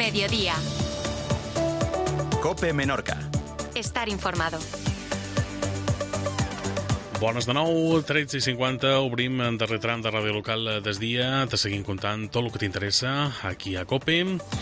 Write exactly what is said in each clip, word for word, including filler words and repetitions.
mediodía. COPE Menorca. Estar informado. Bones de nou, tretze i cinquanta, obrim en darrer tram de ràdio local des dia, te seguim contant tot el que t'interessa aquí a COPE.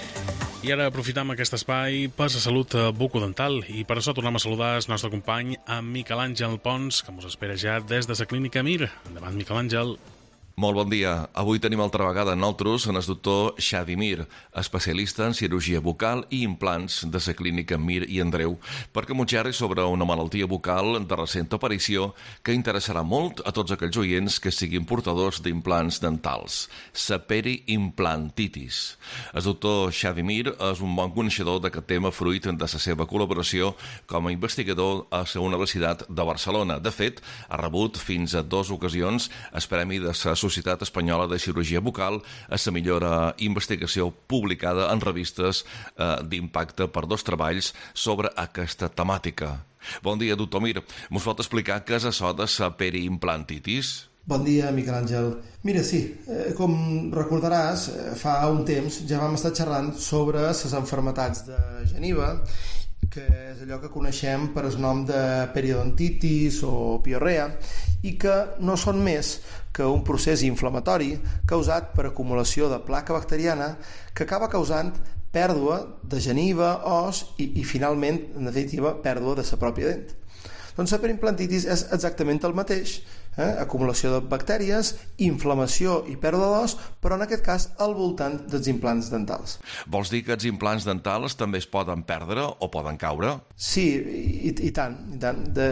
I ara aprofitam aquest espai per la salut bucodental i per això tornem a saludar el nostre company, en Miquel Àngel Pons, que ens espera ja des de la clínica Mir. Endavant, Miquel Àngel. Molt bon dia. Avui tenim altra vegada en nosaltres en el doctor Xavi Mir, especialista en cirurgia bucal i implants de la clínica Mir i Andreu, perquè m'ho xerri sobre una malaltia bucal de recent aparició que interessarà molt a tots aquells oients que siguin portadors d'implants dentals, la periimplantitis. El doctor Xavi Mir és un bon coneixedor d'aquest tema fruit de la seva col·laboració com a investigador a la Universitat de Barcelona. De fet, ha rebut fins a dues ocasions el Premi de la Societat Espanyola de Cirurgia Bucal a la millora investigació publicada en revistes eh, d'impacte per dos treballs sobre aquesta temàtica. Bon dia, doctor Mir. Mos pot explicar què és això de la periimplantitis? Bon dia, Miquel Àngel. Mira, sí, eh, com recordaràs, eh, fa un temps ja vam estar xerrant sobre les malalties de geniva, que és allò que coneixem per el nom de periodontitis o piorrea, i que no són més que un procés inflamatori causat per acumulació de placa bacteriana que acaba causant pèrdua de geniva, os i, i finalment, en definitiva, pèrdua de la pròpia dent. Doncs la periimplantitis és exactament el mateix, eh? acumulació de bactèries, inflamació i pèrdua d'os, però en aquest cas al voltant dels implants dentals. Vols dir que els implants dentals també es poden perdre o poden caure? Sí, i, i tant. I tant. De...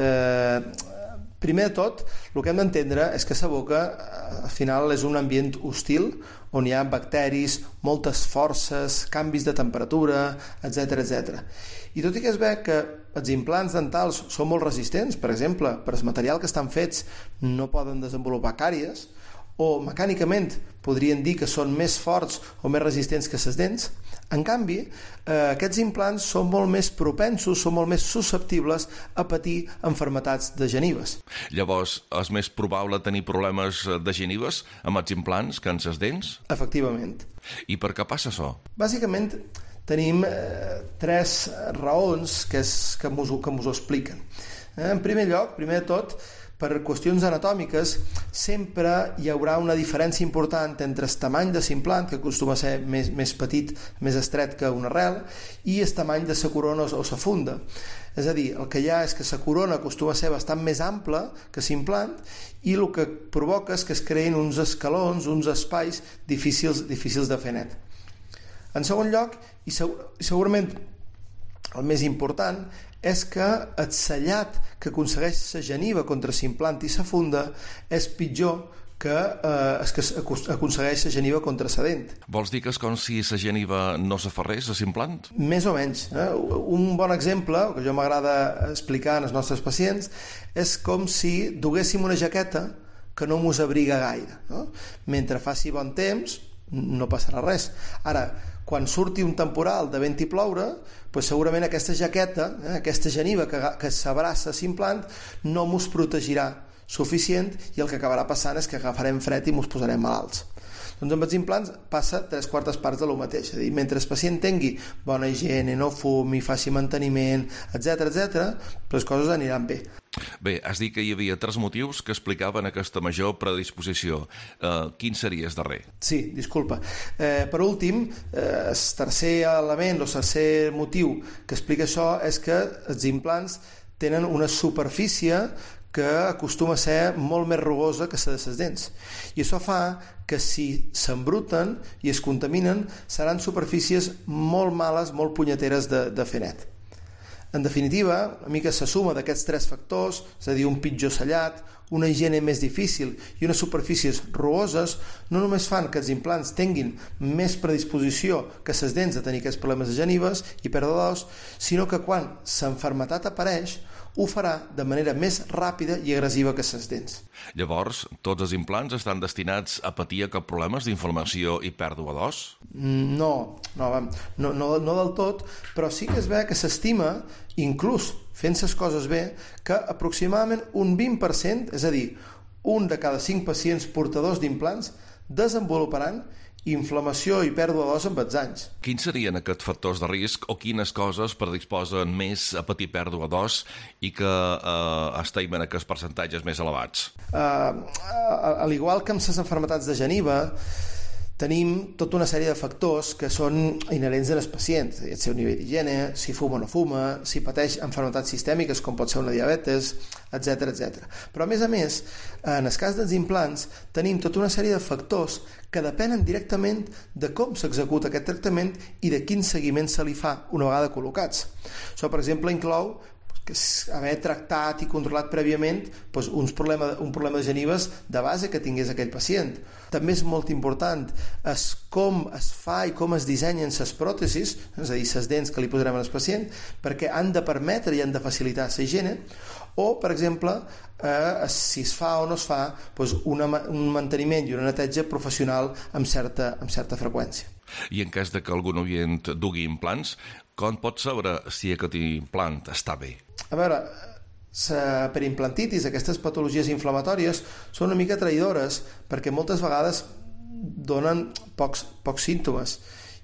Primer de tot, el que hem d'entendre és que la boca, al final, és un ambient hostil on hi ha bacteris, moltes forces, canvis de temperatura, etcètera, etcètera. I tot i que es ve que els implants dentals són molt resistents, per exemple, per el material que estan fets no poden desenvolupar càries, o mecànicament podrien dir que són més forts o més resistents que les dents, en canvi, eh, aquests implants són molt més propensos, són molt més susceptibles a patir malalties de genives. Llavors, és més probable tenir problemes de genives amb els implants que amb les dents? Efectivament. I per què passa això? Bàsicament, tenim eh, tres raons que, és, que, mos, que mos ho expliquen. Eh, en primer lloc, primer de tot, per qüestions anatòmiques, sempre hi haurà una diferència important entre el tamany de l'implant, que acostuma a ser més, més petit, més estret que una arrel, i el tamany de la corona o la funda. És a dir, el que hi ha és que la corona acostuma a ser bastant més ampla que l'implant i el que provoca és que es creïn uns escalons, uns espais difícils, difícils de fer net. En segon lloc, i segurament el més important, és que el sellat que aconsegueix la geniva contra l'implant i la funda és pitjor que eh, el que aconsegueix la geniva contra la dent. Vols dir que és com si la geniva no s'aferrés a l'implant? Més o menys. Eh? Un bon exemple, que jo m'agrada explicar als nostres pacients, és com si duguéssim una jaqueta que no mos abriga gaire. No? Mentre faci bon temps, no passarà res. Ara, quan surti un temporal de vent i ploure, doncs segurament aquesta jaqueta, eh, aquesta geniva que, que s'abraça a l'implant no mos protegirà suficient i el que acabarà passant és que agafarem fred i mos posarem malalts. Doncs amb els implants passa tres quartes parts de lo mateix. És a dir, mentre el pacient tingui bona higiene, no fumi, faci manteniment, etcètera, etcètera, les coses aniran bé. Bé, has dit que hi havia tres motius que explicaven aquesta major predisposició. Uh, quin seria el darrer? Sí, disculpa. Eh, per últim, eh, el tercer element o el tercer motiu que explica això és que els implants tenen una superfície que acostuma a ser molt més rugosa que la de les dents. I això fa que si s'embruten i es contaminen seran superfícies molt males, molt punyeteres de, de fer net. En definitiva, una mica la suma d'aquests tres factors, és a dir, un pitjor sellat, una higiene més difícil i unes superfícies rugoses, no només fan que els implants tinguin més predisposició que les dents a tenir aquests problemes de genives i pèrdua d'os, sinó que quan l'enfermetat apareix, ho farà de manera més ràpida i agressiva que les dents. Llavors, tots els implants estan destinats a patir cap problemes d'inflamació i pèrdua d'os? No, no, no, no, no del tot, però sí que es ve que s'estima, inclús fent les coses bé, que aproximadament un vint per cent, és a dir, un de cada cinc pacients portadors d'implants, desenvoluparan inflamació i pèrdua d'os amb els anys. Quins serien aquests factors de risc o quines coses predisposen més a patir pèrdua d'os i que eh, estem en aquests percentatges més elevats? Uh, al igual que amb les malalties de geniva, tenim tota una sèrie de factors que són inherents en el pacient, el seu nivell d'higiene, si fuma o no fuma, si pateix malalties sistèmiques com pot ser una diabetes, etcètera, etcètera. Però a més a més, en el cas dels implants, tenim tota una sèrie de factors que depenen directament de com s'executa aquest tractament i de quin seguiment se li fa una vegada col·locats. Això, per exemple, inclou que haver tractat i controlat prèviament doncs, uns problema, un problema de genives de base que tingués aquell pacient. També és molt important és com es fa i com es dissenyen les pròtesis, és a dir, les dents que li posarem al pacient, perquè han de permetre i han de facilitar la higiene, o, per exemple, eh, si es fa o no es fa doncs, una, un manteniment i una neteja professional amb certa, amb certa freqüència. I en cas de que algun oient dugui implants, com pot saber si aquest implant està bé? A veure, la perimplantitis, aquestes patologies inflamatòries, són una mica traïdores perquè moltes vegades donen pocs, pocs símptomes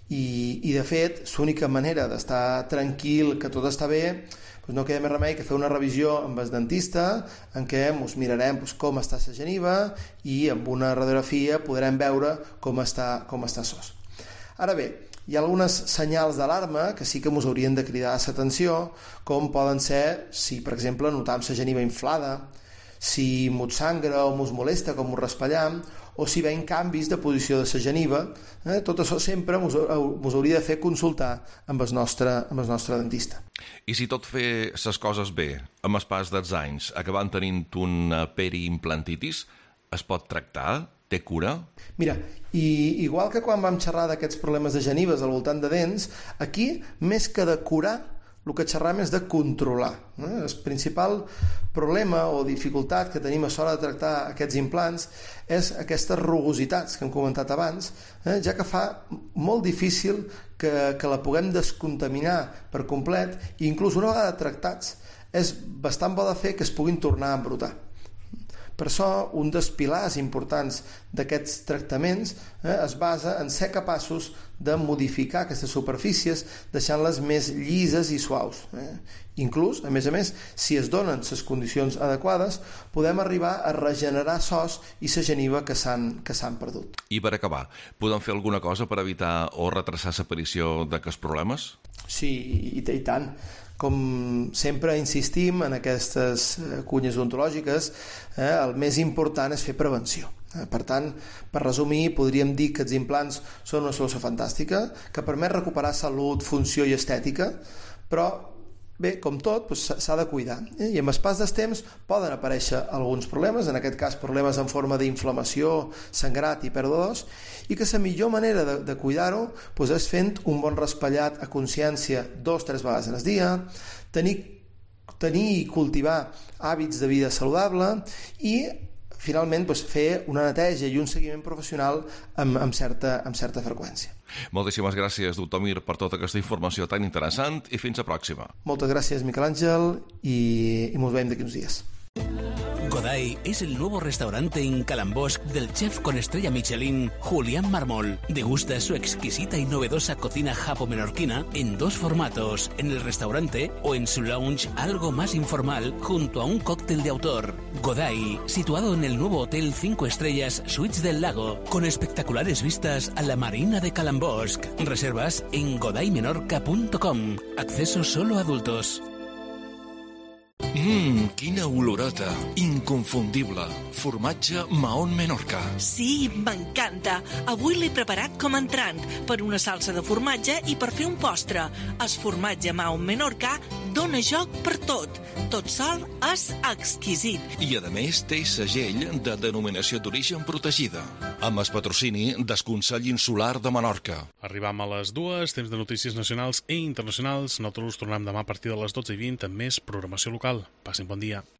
i, i de fet, l'única manera d'estar tranquil, que tot està bé, doncs no queda més remei que fer una revisió amb el dentista en què ens mirarem doncs, com està la geniva i amb una radiografia podrem veure com està, com està sos. Ara bé, hi ha algunes senyals d'alarma que sí que ens haurien de cridar l'atenció, com poden ser si, per exemple, notam la geniva inflada, si mos sangra o mos molesta, com mos raspallam, o si veiem canvis de posició de la geniva. Eh? Tot això sempre ens hauria de fer consultar amb el nostre, amb el nostre dentista. I si tot fer les coses bé, amb el pas dels anys, acabant tenint una periimplantitis, es pot tractar? Té cura? Mira, i igual que quan vam xerrar d'aquests problemes de genives al voltant de dents, aquí, més que de curar, el que xerram és de controlar. Eh? El principal problema o dificultat que tenim a l'hora de tractar aquests implants és aquestes rugositats que hem comentat abans, eh? ja que fa molt difícil que, que la puguem descontaminar per complet i inclús una vegada tractats és bastant bo de fer que es puguin tornar a embrutar. Per això, un dels pilars importants d'aquests tractaments eh, es basa en ser capaços de modificar aquestes superfícies deixant-les més llises i suaus. Eh? Inclús, a més a més, si es donen les condicions adequades, podem arribar a regenerar sos i la geniva que s'han que s'han perdut. I per acabar, podem fer alguna cosa per evitar o retrasar l'aparició d'aquests problemes? Sí, i, i tant. Com sempre insistim en aquestes cunyes odontològiques, eh, el més important és fer prevenció. Eh, per tant, per resumir, podríem dir que els implants són una solució fantàstica, que permet recuperar salut, funció i estètica, però bé, com tot, doncs, s'ha de cuidar. Eh? I amb el pas del temps poden aparèixer alguns problemes, en aquest cas problemes en forma d'inflamació, sangrat i pèrdua d'os, i que la millor manera de, de cuidar-ho doncs, és fent un bon raspallat a consciència dos o tres vegades al dia, tenir, tenir i cultivar hàbits de vida saludable i finalment doncs, fer una neteja i un seguiment professional amb, amb, certa, amb certa freqüència. Moltíssimes gràcies, doctor Mir, per tota aquesta informació tan interessant i fins a pròxima. Moltes gràcies, Miquel Àngel, i, i ens veiem d'aquí uns dies. Godai es el nuevo restaurante en Calambosc del chef con estrella Michelin Julián Marmol. Degusta su exquisita y novedosa cocina japo-menorquina en dos formatos, en el restaurante o en su lounge algo más informal junto a un cóctel de autor. Godai, situado en el nuevo hotel cinco estrellas Suites del Lago, con espectaculares vistas a la marina de Calambosc. Reservas en godai menorca punto com. Acceso solo a adultos. Mmm, quina olorota. Inconfundible. Formatge Mahón Menorca. Sí, m'encanta. Avui l'he preparat com a entrant, per una salsa de formatge i per fer un postre. El formatge Mahón Menorca dona joc per tot. Tot sol és exquisit. I, a més, té segell de denominació d'origen protegida. Amb el patrocini del Consell Insular de Menorca. Arribam a les dues, temps de notícies nacionals i internacionals. Nosaltres tornem demà a partir de les dotze i vint amb més programació local. Passin bon dia.